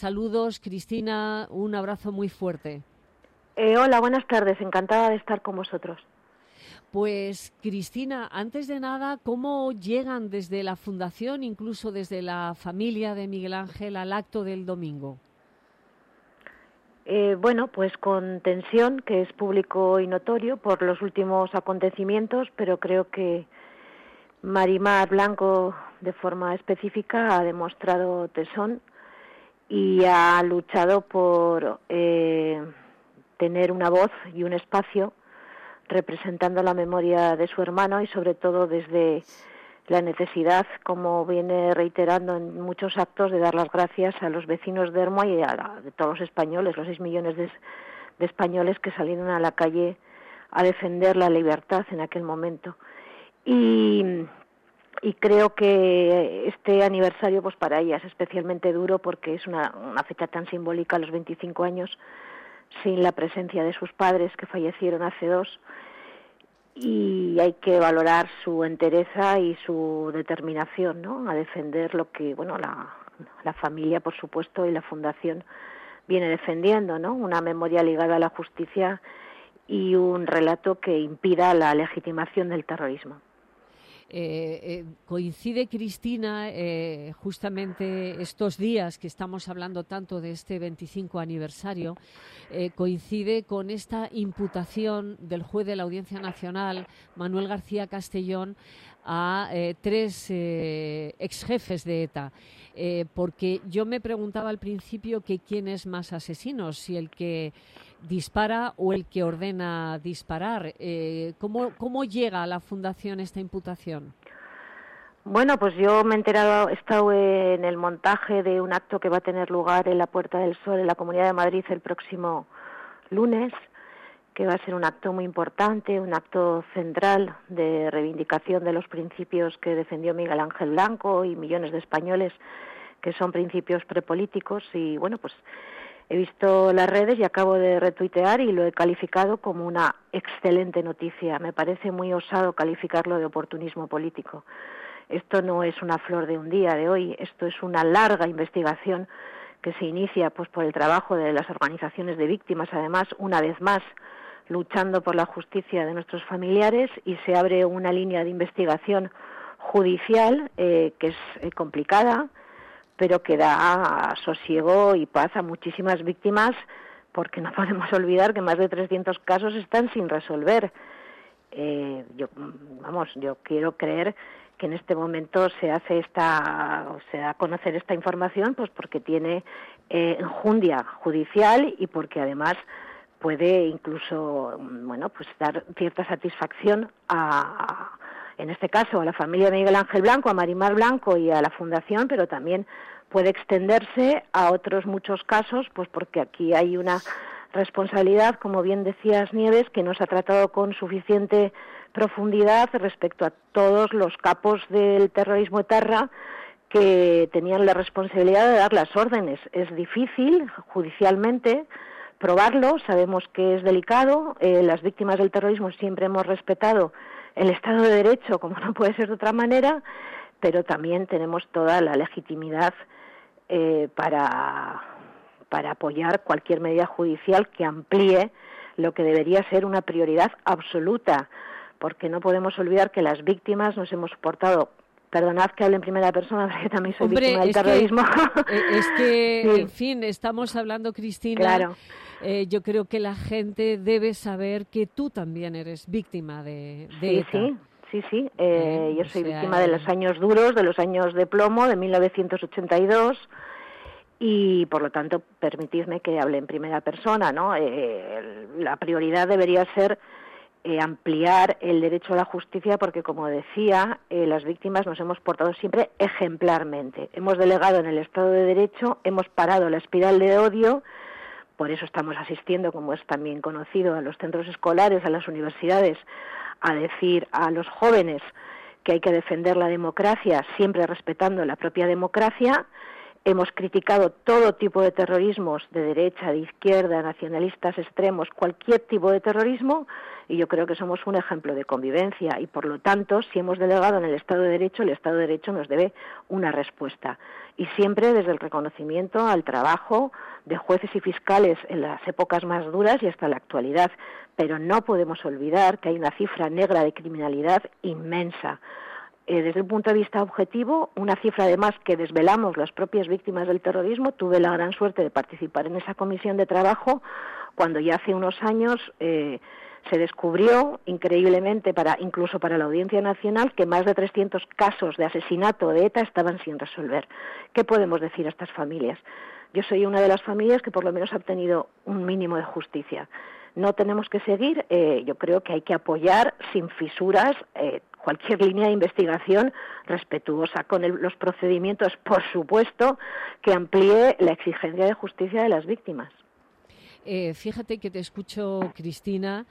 Saludos, Cristina, un abrazo muy fuerte. Hola, buenas tardes, encantada de estar con vosotros. Pues, Cristina, antes de nada, ¿cómo llegan desde la Fundación, incluso desde la familia de Miguel Ángel, al acto del domingo? Bueno, pues con tensión, que es público y notorio por los últimos acontecimientos, pero creo que Marimar Blanco, de forma específica, ha demostrado tesón y ha luchado por tener una voz y un espacio representando la memoria de su hermano y sobre todo desde la necesidad, como viene reiterando en muchos actos, de dar las gracias a los vecinos de Ermua y de todos los españoles, los 6 millones de españoles que salieron a la calle a defender la libertad en aquel momento. Y creo que este aniversario pues para ella es especialmente duro porque es una fecha tan simbólica, los 25 años, sin la presencia de sus padres que fallecieron hace 2, y hay que valorar su entereza y su determinación, ¿no?, a defender lo que, bueno, la familia, por supuesto, y la Fundación viene defendiendo, ¿no?, una memoria ligada a la justicia y un relato que impida la legitimación del terrorismo. Coincide, Cristina, justamente estos días que estamos hablando tanto de este 25 aniversario, coincide con esta imputación del juez de la Audiencia Nacional, Manuel García Castellón, a 3 exjefes de ETA. Porque yo me preguntaba al principio que quién es más asesino, si el que dispara o el que ordena disparar. ¿Cómo llega a la Fundación esta imputación? Bueno, pues yo me he enterado, he estado en el montaje de un acto que va a tener lugar en la Puerta del Sol, en la Comunidad de Madrid, el próximo lunes, que va a ser un acto muy importante, un acto central de reivindicación de los principios que defendió Miguel Ángel Blanco y millones de españoles, que son principios prepolíticos. Y bueno, pues he visto las redes y acabo de retuitear y lo he calificado como una excelente noticia. Me parece muy osado calificarlo de oportunismo político. Esto no es una flor de un día, de hoy, esto es una larga investigación que se inicia pues por el trabajo de las organizaciones de víctimas, además, una vez más, luchando por la justicia de nuestros familiares, y se abre una línea de investigación judicial que es complicada, pero que da sosiego y paz a muchísimas víctimas, porque no podemos olvidar que más de 300 casos están sin resolver. Yo quiero creer que en este momento se da a conocer esta información, pues porque tiene enjundia judicial y porque además puede incluso, bueno, pues dar cierta satisfacción en este caso a la familia de Miguel Ángel Blanco, a Marimar Blanco y a la Fundación, pero también puede extenderse a otros muchos casos, pues porque aquí hay una responsabilidad, como bien decías, Nieves, que no se ha tratado con suficiente profundidad respecto a todos los capos del terrorismo etarra que tenían la responsabilidad de dar las órdenes. Es difícil judicialmente probarlo, sabemos que es delicado, las víctimas del terrorismo siempre hemos respetado el Estado de Derecho, como no puede ser de otra manera, pero también tenemos toda la legitimidad para apoyar cualquier medida judicial que amplíe lo que debería ser una prioridad absoluta, porque no podemos olvidar que las víctimas nos hemos portado, perdonad que hable en primera persona, porque también soy víctima del terrorismo. Es que sí. En fin, estamos hablando, Cristina, claro. Yo creo que la gente debe saber que tú también eres víctima de ETA. Sí. Yo soy víctima de los años duros, de los años de plomo, de 1982, y por lo tanto permitidme que hable en primera persona, ¿no? La prioridad debería ser ampliar el derecho a la justicia, porque, como decía, las víctimas nos hemos portado siempre ejemplarmente. Hemos delegado en el Estado de Derecho, hemos parado la espiral de odio. Por eso estamos asistiendo, como es también conocido, a los centros escolares, a las universidades, a decir a los jóvenes que hay que defender la democracia, siempre respetando la propia democracia. hemos criticado todo tipo de terrorismos, de derecha, de izquierda, nacionalistas extremos, cualquier tipo de terrorismo, y yo creo que somos un ejemplo de convivencia, y por lo tanto, si hemos delegado en el Estado de Derecho, el Estado de Derecho nos debe una respuesta. Y siempre desde el reconocimiento al trabajo de jueces y fiscales en las épocas más duras y hasta la actualidad. Pero no podemos olvidar que hay una cifra negra de criminalidad inmensa. Desde el punto de vista objetivo, una cifra además que desvelamos las propias víctimas del terrorismo. Tuve la gran suerte de participar en esa comisión de trabajo cuando ya hace unos años se descubrió increíblemente, incluso para la Audiencia Nacional, que más de 300 casos de asesinato de ETA estaban sin resolver. ¿Qué podemos decir a estas familias? Yo soy una de las familias que por lo menos ha obtenido un mínimo de justicia. No tenemos que seguir, yo creo que hay que apoyar sin fisuras cualquier línea de investigación respetuosa con los procedimientos, por supuesto, que amplíe la exigencia de justicia de las víctimas. Fíjate que te escucho, Cristina,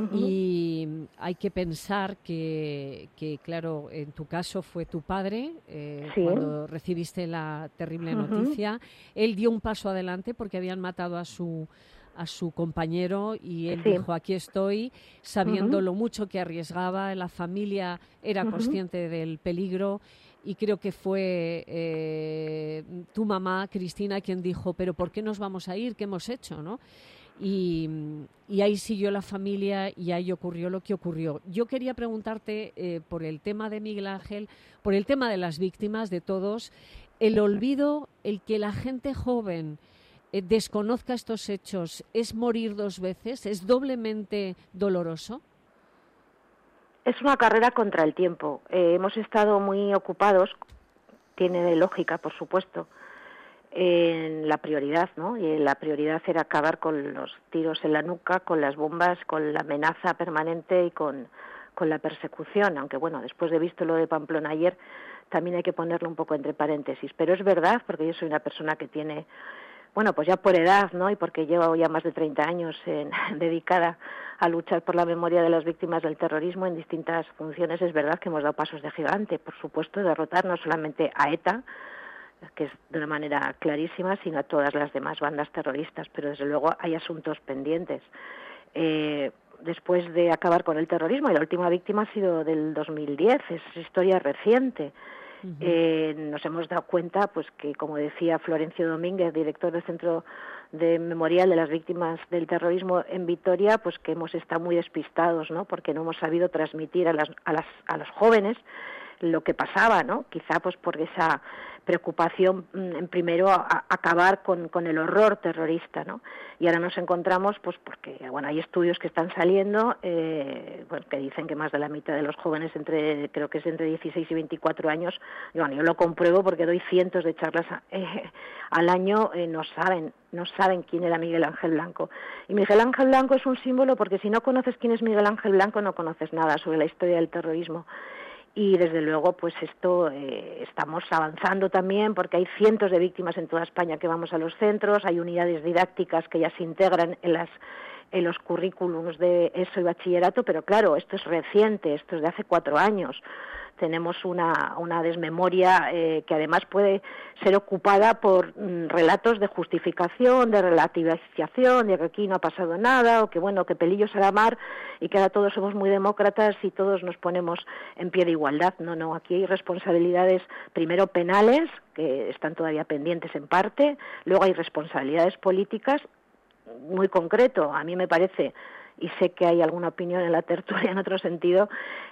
y hay que pensar que, claro, en tu caso fue tu padre, sí, cuando recibiste la terrible noticia. Él dio un paso adelante porque habían matado a su compañero y él dijo, aquí estoy, sabiendo lo mucho que arriesgaba. La familia era consciente del peligro. Y creo que fue tu mamá, Cristina, quien dijo, pero ¿por qué nos vamos a ir? ¿Qué hemos hecho? ¿No? Y ahí siguió la familia y ahí ocurrió lo que ocurrió. Yo quería preguntarte por el tema de Miguel Ángel, por el tema de las víctimas, de todos, el olvido, el que la gente joven desconozca estos hechos, ¿es morir dos veces? ¿Es doblemente doloroso? Es una carrera contra el tiempo. Hemos estado muy ocupados, tiene lógica, por supuesto, en la prioridad, ¿no? Y la prioridad era acabar con los tiros en la nuca, con las bombas, con la amenaza permanente y con la persecución. Aunque, bueno, después de visto lo de Pamplona ayer, también hay que ponerlo un poco entre paréntesis. Pero es verdad, porque yo soy una persona que tiene, bueno, pues ya por edad, ¿no? Y porque llevo ya más de 30 años dedicada a luchar por la memoria de las víctimas del terrorismo en distintas funciones, es verdad que hemos dado pasos de gigante, por supuesto, derrotar no solamente a ETA, que es de una manera clarísima, sino a todas las demás bandas terroristas, pero desde luego hay asuntos pendientes. Después de acabar con el terrorismo, y la última víctima ha sido del 2010, es historia reciente. Nos hemos dado cuenta, pues que, como decía Florencio Domínguez, director del Centro de Memorial de las Víctimas del Terrorismo en Vitoria, pues que hemos estado muy despistados, ¿no? Porque no hemos sabido transmitir a los jóvenes lo que pasaba, ¿no? Quizá pues por esa preocupación en primero a acabar con el horror terrorista, ¿no? Y ahora nos encontramos, pues porque, bueno, hay estudios que están saliendo, bueno, que dicen que más de la mitad de los jóvenes creo que es entre 16 y 24 años, y bueno, yo lo compruebo porque doy cientos de charlas al año, no saben quién era Miguel Ángel Blanco. Y Miguel Ángel Blanco es un símbolo porque si no conoces quién es Miguel Ángel Blanco no conoces nada sobre la historia del terrorismo. Y desde luego pues esto estamos avanzando también porque hay cientos de víctimas en toda España que vamos a los centros, hay unidades didácticas que ya se integran en los currículums de ESO y bachillerato, pero claro, esto es reciente, esto es de hace 4 años. Tenemos una desmemoria que además puede ser ocupada por relatos de justificación, de relativización, de que aquí no ha pasado nada, o que bueno, que pelillos a la mar, y que ahora todos somos muy demócratas y todos nos ponemos en pie de igualdad. No, aquí hay responsabilidades, primero penales, que están todavía pendientes en parte, luego hay responsabilidades políticas, muy concreto, a mí me parece, y sé que hay alguna opinión en la tertulia en otro sentido,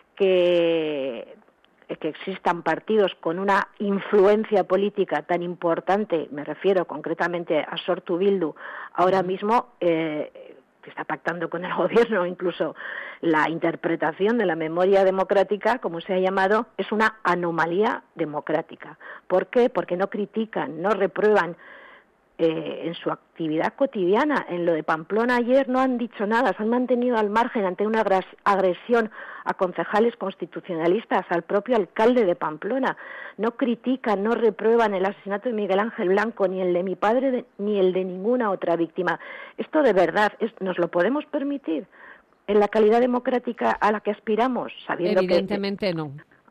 que existan partidos con una influencia política tan importante, me refiero concretamente a Sortu Bildu, ahora mismo que está pactando con el gobierno, incluso la interpretación de la memoria democrática, como se ha llamado, es una anomalía democrática. ¿Por qué? Porque no critican, no reprueban en su actividad cotidiana. En lo de Pamplona ayer no han dicho nada, se han mantenido al margen ante una agresión a concejales constitucionalistas, al propio alcalde de Pamplona. No critican, no reprueban el asesinato de Miguel Ángel Blanco, ni el de mi padre, ni el de ninguna otra víctima. Esto de verdad, ¿nos lo podemos permitir en la calidad democrática a la que aspiramos? Sabiendo evidentemente que, no.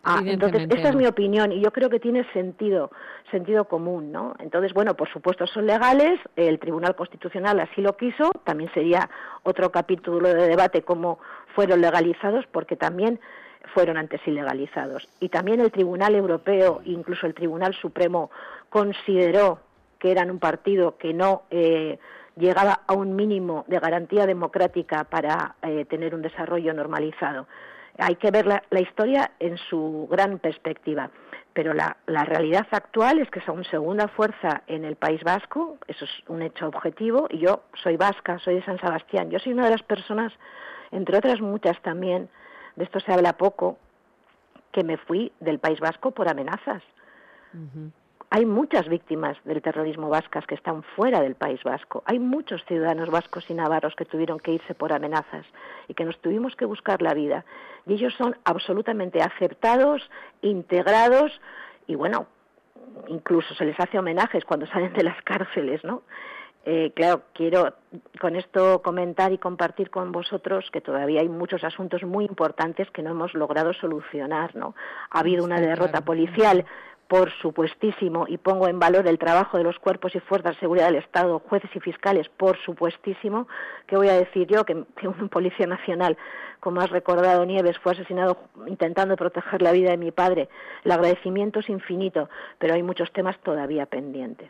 Entonces, esta es mi opinión y yo creo que tiene sentido común, ¿no? Entonces, bueno, por supuesto son legales, el Tribunal Constitucional así lo quiso, también sería otro capítulo de debate cómo fueron legalizados, porque también fueron antes ilegalizados. Y también el Tribunal Europeo, incluso el Tribunal Supremo, consideró que eran un partido que no llegaba a un mínimo de garantía democrática para tener un desarrollo normalizado. Hay que ver la historia en su gran perspectiva, pero la realidad actual es que son segunda fuerza en el País Vasco, eso es un hecho objetivo, y yo soy vasca, soy de San Sebastián, yo soy una de las personas, entre otras muchas también, de esto se habla poco, que me fui del País Vasco por amenazas. Uh-huh. Hay muchas víctimas del terrorismo vascas que están fuera del País Vasco. Hay muchos ciudadanos vascos y navarros que tuvieron que irse por amenazas y que nos tuvimos que buscar la vida. Y ellos son absolutamente aceptados, integrados y, bueno, incluso se les hace homenajes cuando salen de las cárceles, ¿no? Claro, quiero con esto comentar y compartir con vosotros que todavía hay muchos asuntos muy importantes que no hemos logrado solucionar, ¿no? Ha habido una derrota policial, por supuestísimo, y pongo en valor el trabajo de los cuerpos y fuerzas de seguridad del Estado, jueces y fiscales, por supuestísimo. ¿Qué voy a decir yo? Que un policía nacional, como has recordado, Nieves, fue asesinado intentando proteger la vida de mi padre. El agradecimiento es infinito, pero hay muchos temas todavía pendientes.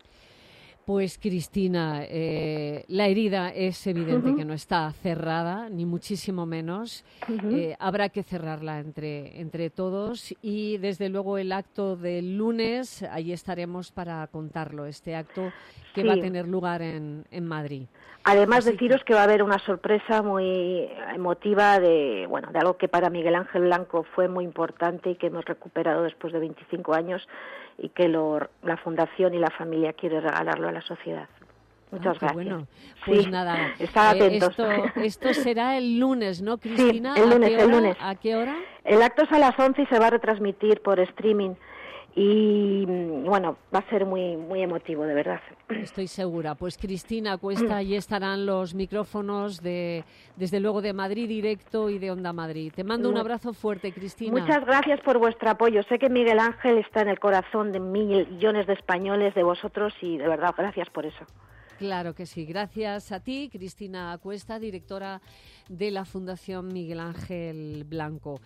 Pues Cristina, la herida es evidente que no está cerrada, ni muchísimo menos. Habrá que cerrarla entre todos y desde luego el acto del lunes, ahí estaremos para contarlo, este acto que va a tener lugar en Madrid. Además, deciros que va a haber una sorpresa muy emotiva de algo que para Miguel Ángel Blanco fue muy importante y que hemos recuperado después de 25 años y que la Fundación y la familia quiere regalarlo a la sociedad. Muchas gracias. Bueno, pues nada, estad atentos. Esto será el lunes, ¿no, Cristina? Sí, el lunes. ¿A qué hora? El acto es a las 11 y se va a retransmitir por streaming. Y bueno, va a ser muy muy emotivo, de verdad. Estoy segura. Pues Cristina Cuesta, allí estarán los micrófonos desde luego de Madrid Directo y de Onda Madrid. Te mando un abrazo fuerte, Cristina. Muchas gracias por vuestro apoyo. Sé que Miguel Ángel está en el corazón de millones de españoles, de vosotros, y de verdad, gracias por eso. Claro que sí. Gracias a ti, Cristina Cuesta, directora de la Fundación Miguel Ángel Blanco.